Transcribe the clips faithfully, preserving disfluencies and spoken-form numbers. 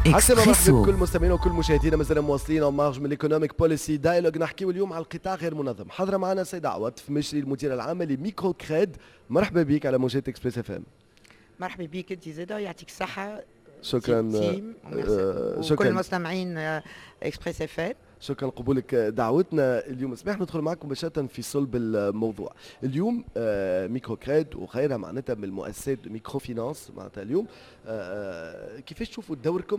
عسلامة، مرحبا اكسبريسو. بكل مستمعينا وكل مشاهدينا. مازال مواصلين اون مارج من الايكونوميك بوليسي دايلوج. نحكيو اليوم على القطاع غير منظم. حاضره معنا السيده عوض فمشري المديره العامه لميكرو كريد. مرحبا بك على موجات اكسبريس اف ام. مرحبا بك انت زاده، يعطيك الصحه. شكرا. تيم آه، وكل شكرا المستمعين اكسبريس اف ام. شكرا قبولك دعوتنا اليوم. اسمح ندخل معكم مباشره في صلب الموضوع. اليوم آه، ميكرو كريد وغيرها معناتها من المؤسسات ميكرو فينانس معناتها اليوم آه، كيفاش تشوفوا دوركم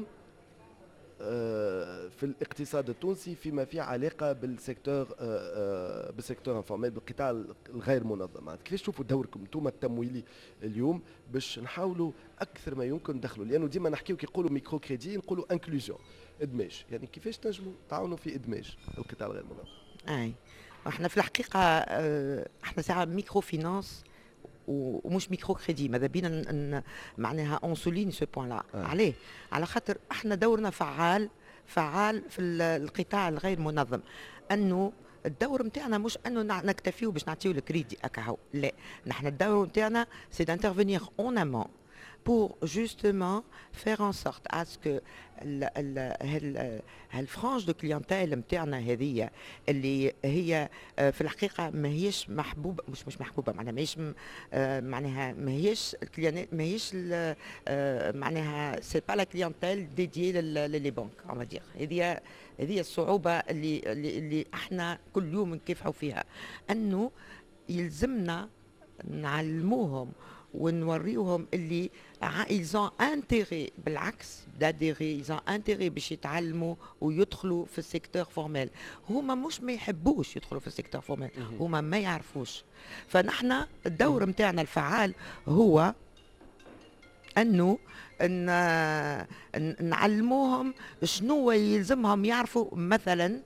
في الاقتصاد التونسي فيما فيه علاقه بالسيكتور بالسيكتور انفورميل بالقطاع الغير منظم؟ كيفاش تشوفوا دوركم انتم التمويلي اليوم باش نحاولوا اكثر ما يمكن ندخلوا، لانه ديما نحكيو كي يقولوا ميكرو كريدي نقولوا انكلوزيون، ادماج، يعني كيفاش تنجموا تعاونوا في ادماج القطاع الغير منظم؟ اي احنا في الحقيقه احنا ساعه ميكرو فينانس ومش ميكرو كريدي. ماذا بينا ن... معناها اون سولين سو بوين لا. آه. عليه؟ على خاطر احنا دورنا فعال فعال في القطاع الغير منظم. انه الدور نتاعنا مش انه نكتفيو باش نعطيو الكريدي هكا، لا، نحن الدور نتاعنا سي دانترفينير اون امون pour justement faire en sorte à ce que هالفرانش دو كليونتيل نتاعنا هذه اللي هي في الحقيقه ماهيش محبوبه، مش مش محبوبه معناها ماهيش معناها ماهيش ماهيش معناها سي با لا كليونتيل ديديي للي بنك اون دير. هذه هذه الصعوبه اللي اللي احنا كل يوم نكافحوا فيها، انه يلزمنا نعلموهم ونوريوهم اللي ils ont intérêt بالعكس d'adhérer، ils ont intérêt باش يتعلموا ويدخلوا في السيكتور فورميل. هما مش ما يحبوش يدخلوا في السيكتور فورميل، هما ما يعرفوش. فنحن الدور متاعنا الفعال هو انه ان نعلموهم شنو يلزمهم يعرفوا. مثلا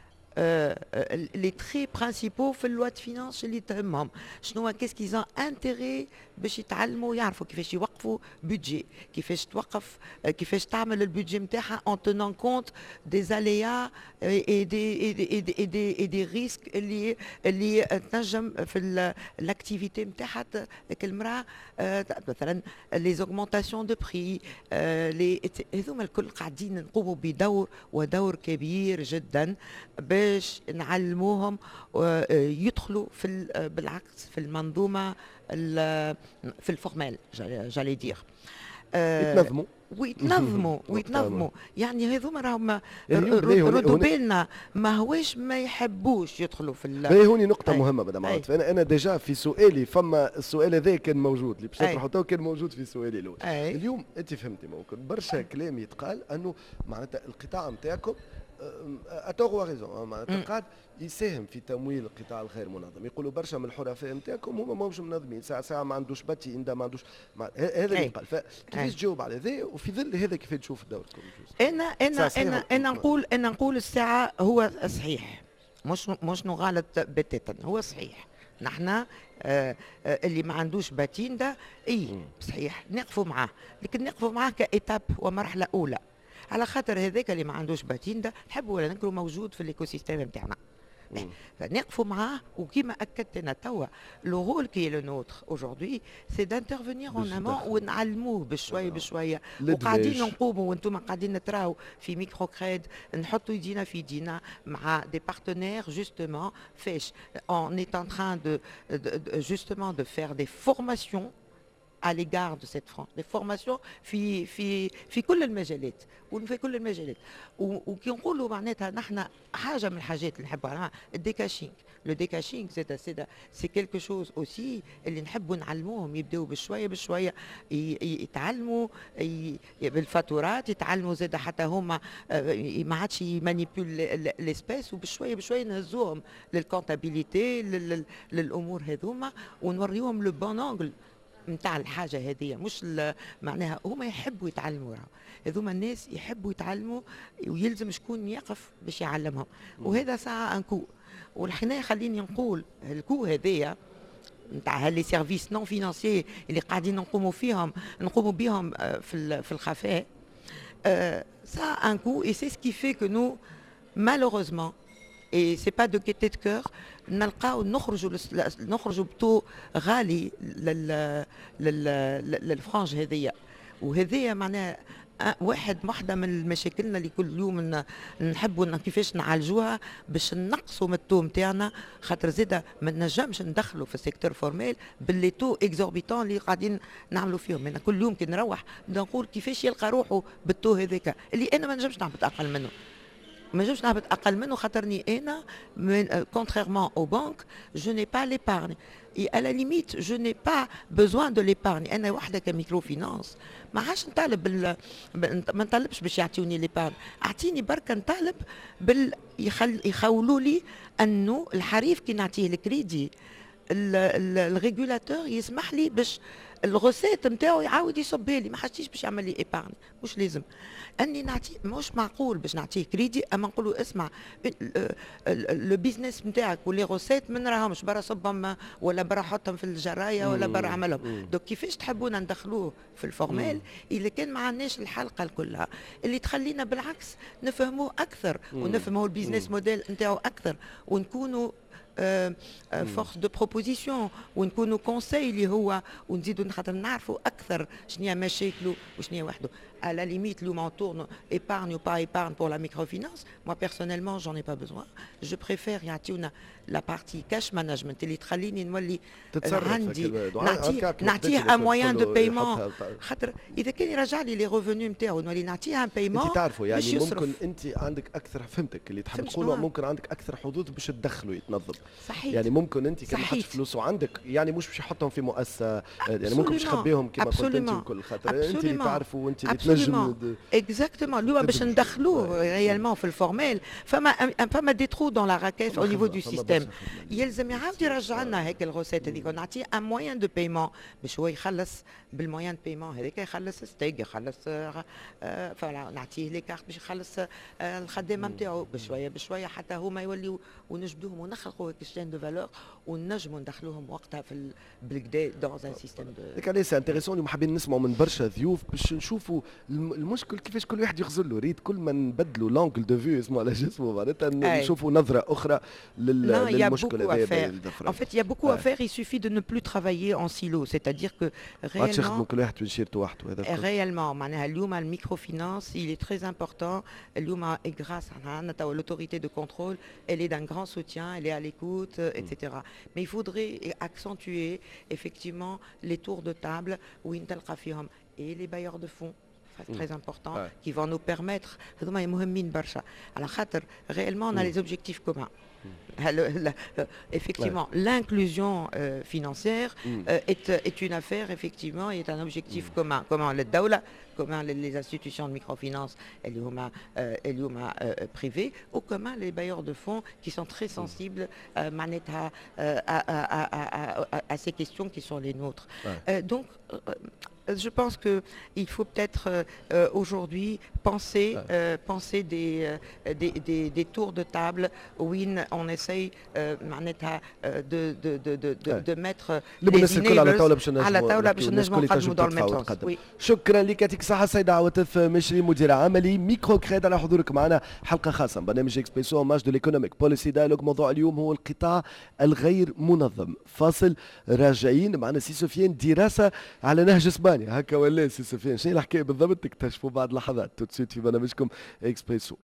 لي تري برينسيبو في اللوا دو فينانس اللي تهمهم شنو، كيس كيزون انتيغي باش يتعلموا يعرفوا كيفاش يوقفوا بودجي، كيفاش توقف، كيفاش تعمل البودجي نتاعها ان تونون كونت دي زاليا اي دي اي دي اي دي اي دي ريسك اللي اللي تنجم في الاكتيفيتي نتاعها كالمراه. مثلا لي زوغمونطاسيون دو بري، لي هذوما الكل قاعدين نقوموا بدور ودور كبير جدا باش نعلموهم يدخلوا في بالعكس في المنظومه في الفورمال جالي دير. يتنظموا ويتنظموا ويتنظموا يعني هذوما راهم ردوا بالنا ما هواش ما يحبوش يدخلوا في ال... هي هوني نقطة أي. مهمة مدام عاطف. أنا أنا ديجا في سؤالي فما السؤال هذا كان موجود اللي باش نطرحه تو كان موجود في سؤالي الأول. اليوم أنت فهمتي ممكن برشا كلام يتقال أنه معناتها القطاع نتاعكم أتوغ وريزون معناتها قاعد يساهم في تمويل القطاع الغير منظم. يقولوا برشا من الحرفاء نتاعكم هما ماهمش منظمين، ساعة ساعة ما عندوش باتي إندا ما عندوش مع... هذا اللي يقال. فكيفاش تجاوب على هذا وفي ظل هذا كيف تشوف دوركم؟ أنا أنا أنا أنا نقول أنا نقول الساعة هو صحيح، مش مش نغالط بتاتا، هو صحيح. نحن آه آه اللي ما عندوش باتين ده اي صحيح نقفوا معاه، لكن نقفوا معاه كإتاب ومرحلة أولى، على خاطر هذاك اللي ما عندوش باتين ده نحبوا ولا نكرو موجود في الايكو سيستيم نتاعنا. فنقفوا معاه. وكما اكدت انا توا لو رول كي لو نوتر اجوردي سي دانترفينير اون امون ونعلموه بشويه بشويه. وقاعدين نقوموا وانتم قاعدين نتراو في ميكرو كريد نحطوا يدينا في يدينا مع دي بارتنير جوستومون فاش اون ايت ان تران دو جوستومون دو فير دي فورماسيون à l'égard de cette France, des formations في في في كل المجالات وفي كل المجالات. وكي نقولوا معناتها نحن حاجه من الحاجات اللي نحبوا الديكاشينغ. لو ديكاشينغ زاد زاد سي كيلكو شوز اوسي اللي نحبوا نعلموهم يبداو بشويه بشويه يتعلموا بالفاتورات، يتعلموا زاد حتى هما ما عادش يمانيبيول ليسبيس، وبشويه بشويه نهزوهم للكونتابيليتي للامور هذوما ونوريوهم لو بون انجل نتاع الحاجه هذه. مش معناها هما يحبوا يتعلموا، هذوما الناس يحبوا يتعلموا ويلزم شكون يقف باش يعلمهم. وهذا ساعه انكو. والحين خليني نقول الكو هذيا نتاع هاللي سيرفيس نون فينانسيي اللي قاعدين نقوموا فيهم نقوموا بهم في في الخفاء، سا ان كو اي سي سكي في كو نو مالوروزمون et c'est pas de gaieté de cœur نلقاو نخرجوا نخرجوا بتو غالي لل لل للفرنج هذيا. وهذيا معناها واحد واحدة من مشاكلنا اللي كل يوم نحبوا كيفاش نعالجوها باش نقصوا من التو نتاعنا، خاطر زاده ما نجمش ندخلوا في السيكتور فورميل باللي تو اكزوربيتون اللي قاعدين نعملوا فيهم. انا كل يوم كي نروح نقول كيفاش يلقى روحه بالتو هذاك اللي انا ما نجمش نهبط اقل منه، ما نجمش نهبط اقل منه خاطرني انا contrairement aux banques je n'ai pas l'épargne et à la limite je n'ai pas besoin de l'épargne. انا وحده كميكروفينانس ما عادش نطالب بال... ما نطالبش باش يعطيوني ليبارن، اعطيني بركه نطالب بال يخل... يخولوا لي انه الحريف كي نعطيه الكريدي الريغولاتور يسمح لي باش الغوسيت نتاعو يعاود يصبها لي، ما حاجتيش باش يعمل لي ايبارن، مش لازم اني نعطي، مش معقول باش نعطيه كريدي اما نقول له اسمع لو بيزنس نتاعك واللي غوسيت ما نراهمش برا صبهم ولا برا حطهم في الجرايه ولا برا عملهم. دوك كيفاش تحبونا ندخلوه في الفورميل اذا كان ما عندناش الحلقه كلها اللي تخلينا بالعكس نفهموه اكثر ونفهموا البيزنس موديل نتاعو اكثر ونكونوا فورس دو بروبوزيسيون ونكونوا كونساي اللي هو ونزيدوا خاطر نعرفوا اكثر شنو مشاكله وشنو وحده. À la limite, l'homme en tourne, épargne ou pas épargne pour la microfinance. Moi, personnellement, j'en ai pas besoin. Je préfère يعطيونا la partie cash management اللي تخليني نولي عندي نعطيه نعطيه ان موان دو بايمون، خاطر اذا كان يرجع لي لي ريفوني نتاعو نولي نعطيه ان بايمون. انت تعرفوا يعني ممكن انت عندك اكثر، فهمتك اللي تحب تقوله، ممكن عندك اكثر حظوظ باش تدخلوا يتنظم. صحيح. يعني ممكن انت كي تحط فلوس وعندك يعني مش باش يحطهم في مؤسسه، يعني ممكن باش تخبيهم كما قلت انت الكل، خاطر انت اللي تعرفوا وانت اللي تنجم اكزاكتومون اليوم باش ندخلوه ريالمون في الفورميل. فما فما دي ترو دون لا راكيت او نيفو دو سيستيم، يلزم يعاود يرجع لنا هيك الغوسيت هذيك ونعطيه ان موان دو بايمون باش هو يخلص بالموان دو بايمون هذاك، يخلص ستيك، يخلص فوالا نعطيه لي كارت باش يخلص الخدامه نتاعو بشويه بشويه حتى هما يوليو ونجبدوهم ونخلقوا هيك شين دو فالور ونجموا ندخلوهم وقتها في بالكدا دون ان سيستيم دو. ديك علاش سي انتريسون اليوم حابين نسمعوا من برشا ضيوف باش نشوفوا المشكل كيفاش كل واحد يغزر له ريت، كل ما نبدلوا لونجل دو فيو اسمه على جسمه معناتها نشوفوا نظره اخرى للمشكل هذا. En fait, il y a beaucoup à faire. Il suffit de ne plus travailler en silo, c'est-à-dire que réellement, réellement, معناها اليوم الميكروفينانس il est très important. اليوم grâce à l'autorité de contrôle, elle est d'un grand soutien, elle est à l'écoute, et cetera. Mais il faudrait accentuer effectivement les tours de table où نتلقى فيهم et les bailleurs de fonds. C'est très important, ouais. Qui vont nous permettre, à la khater, réellement on a mm. les objectifs communs. Mm. Le, le, le, effectivement, ouais. L'inclusion euh, financière mm. euh, est, est une affaire, effectivement, est un objectif mm. commun. Comment le Daoula, comment les, les institutions de microfinance, et les humains euh, euh, privés, ou comment les bailleurs de fonds qui sont très sensibles mm. euh, à, à, à, à, à, à ces questions qui sont les nôtres. Ouais. Euh, donc, euh, je pense qu'il faut peut-être euh, aujourd'hui penser, ouais. euh, penser des, euh, des, des, des tours de table où on essaye euh, de, de, de, de, ouais. de mettre les enablers على طاولة باش نجموا نقدموا dans le même sens. Oui. شكرا لك، يعطيك الصحة السيدة عواطف مشري مدير عملي ميكرو كريد على حضورك معنا حلقة خاصة من برنامج اكسبريسو ماج دو ليكونوميك بوليسي دايلوج. موضوع اليوم هو القطاع الغير منظم. فاصل، راجعين معنا سي سفيان، دراسة على نهج اسبانيا هكا ولا سي سفيان؟ شنو الحكاية بالضبط؟ تكتشفوا بعد لحظات. تو تسويت في برنامجكم اكسبريسو.